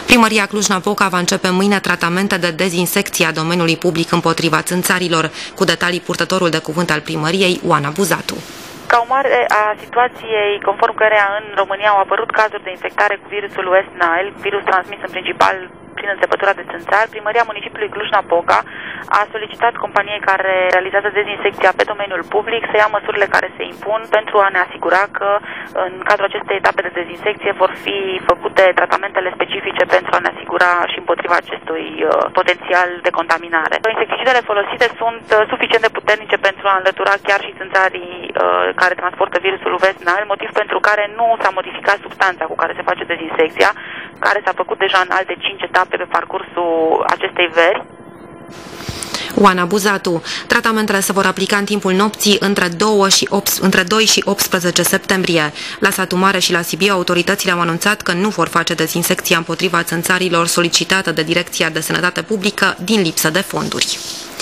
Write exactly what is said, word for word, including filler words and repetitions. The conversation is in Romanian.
Primăria Cluj-Napoca va începe mâine tratamente de dezinsecție a domeniului public împotriva țânțarilor. Cu detalii purtătorul de cuvânt al primăriei, Oana Buzatu. Ca urmare a situației conform căreia în România au apărut cazuri de infectare cu virusul West Nile, virus transmis în principal prin înțepătura de țânțar, Primăria Municipiului Cluj-Napoca a solicitat companiei care realizează dezinsecția pe domeniul public să ia măsurile care se impun pentru a ne asigura că în cadrul acestei etape de dezinsecție vor fi făcute tratamentele specifice pentru a ne asigura și împotriva acestui uh, potențial de contaminare. Insecticidele folosite sunt uh, suficient de puternice pentru a înlătura chiar și țânțarii uh, care transportă virusul West Nile, motiv pentru care nu s-a modificat substanța cu care se face dezinsecția, care s-a făcut deja în alte cinci etape pe parcursul acestei veri. Oana Buzatu. Tratamentele se vor aplica în timpul nopții între doi și optsprezece septembrie. La Satu Mare și la Sibiu, autoritățile au anunțat că nu vor face dezinsecția împotriva țânțarilor solicitată de Direcția de Sănătate Publică din lipsă de fonduri.